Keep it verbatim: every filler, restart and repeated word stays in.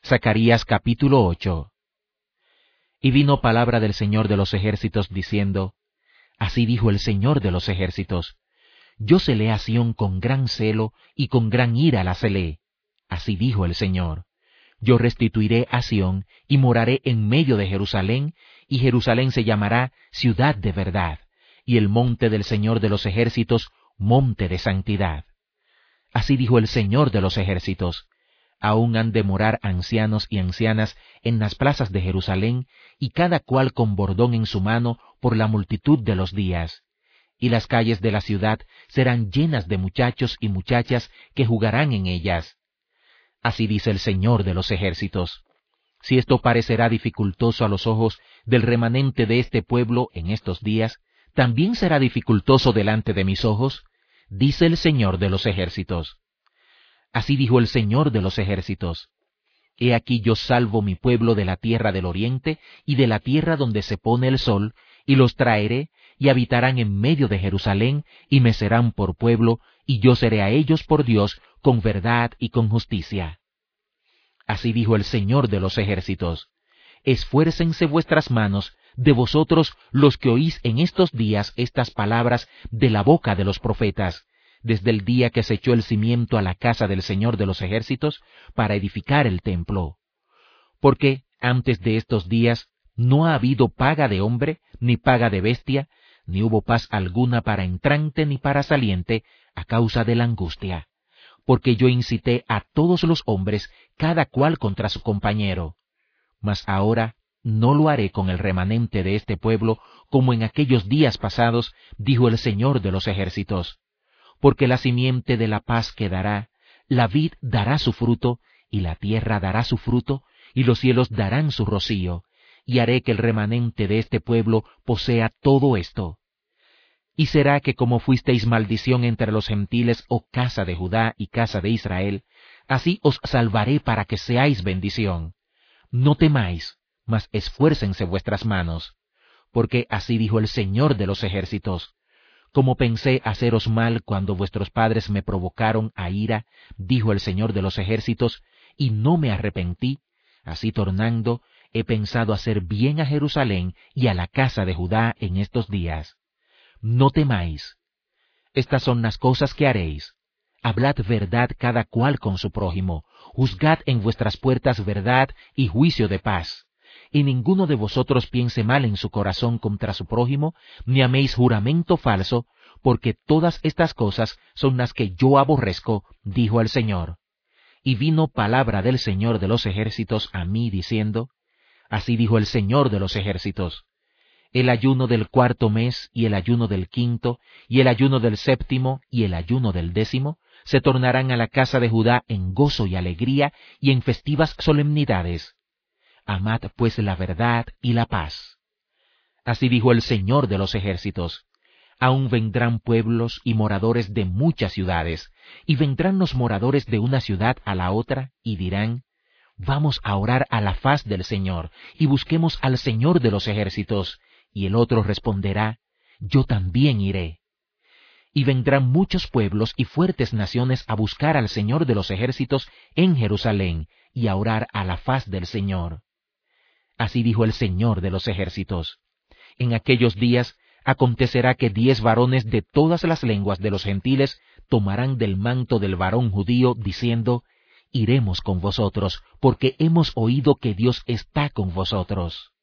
Zacarías capítulo ocho. Y vino palabra del Señor de los ejércitos diciendo, Así dijo el Señor de los ejércitos, Yo celé a Sión con gran celo y con gran ira la celé. Así dijo el Señor, Yo restituiré a Sión y moraré en medio de Jerusalén, y Jerusalén se llamará ciudad de verdad, y el monte del Señor de los ejércitos, monte de santidad. Así dijo el Señor de los ejércitos, Aún han de morar ancianos y ancianas en las plazas de Jerusalén, y cada cual con bordón en su mano por la multitud de los días. Y las calles de la ciudad serán llenas de muchachos y muchachas que jugarán en ellas. Así dice el Señor de los ejércitos. Si esto parecerá dificultoso a los ojos del remanente de este pueblo en estos días, ¿también será dificultoso delante de mis ojos? Dice el Señor de los ejércitos. Así dijo el Señor de los ejércitos. He aquí yo salvo mi pueblo de la tierra del oriente y de la tierra donde se pone el sol, y los traeré, y habitarán en medio de Jerusalén, y me serán por pueblo, y yo seré a ellos por Dios, con verdad y con justicia. Así dijo el Señor de los ejércitos. Esfuércense vuestras manos de vosotros los que oís en estos días estas palabras de la boca de los profetas, desde el día que se echó el cimiento a la casa del Señor de los ejércitos para edificar el templo. Porque antes de estos días no ha habido paga de hombre, ni paga de bestia, ni hubo paz alguna para entrante ni para saliente, a causa de la angustia. Porque yo incité a todos los hombres, cada cual contra su compañero. Mas ahora no lo haré con el remanente de este pueblo, como en aquellos días pasados, dijo el Señor de los ejércitos. Porque la simiente de la paz quedará, la vid dará su fruto, y la tierra dará su fruto, y los cielos darán su rocío, y haré que el remanente de este pueblo posea todo esto. Y será que como fuisteis maldición entre los gentiles, oh casa de Judá y casa de Israel, así os salvaré para que seáis bendición. No temáis, mas esfuércense vuestras manos, porque así dijo el Señor de los ejércitos. Como pensé haceros mal cuando vuestros padres me provocaron a ira, dijo el Señor de los ejércitos, y no me arrepentí, así tornando, he pensado hacer bien a Jerusalén y a la casa de Judá en estos días. No temáis. Estas son las cosas que haréis. Hablad verdad cada cual con su prójimo, juzgad en vuestras puertas verdad y juicio de paz. Y ninguno de vosotros piense mal en su corazón contra su prójimo, ni améis juramento falso, porque todas estas cosas son las que yo aborrezco, dijo el Señor. Y vino palabra del Señor de los ejércitos a mí, diciendo, Así dijo el Señor de los ejércitos, el ayuno del cuarto mes, y el ayuno del quinto, y el ayuno del séptimo, y el ayuno del décimo, se tornarán a la casa de Judá en gozo y alegría, y en festivas solemnidades. Amad pues la verdad y la paz. Así dijo el Señor de los ejércitos. Aún vendrán pueblos y moradores de muchas ciudades, y vendrán los moradores de una ciudad a la otra, y dirán, Vamos a orar a la faz del Señor, y busquemos al Señor de los ejércitos. Y el otro responderá, Yo también iré. Y vendrán muchos pueblos y fuertes naciones a buscar al Señor de los ejércitos en Jerusalén, y a orar a la faz del Señor. Así dijo el Señor de los ejércitos. En aquellos días acontecerá que diez varones de todas las lenguas de los gentiles tomarán del manto del varón judío, diciendo, Iremos con vosotros, porque hemos oído que Dios está con vosotros.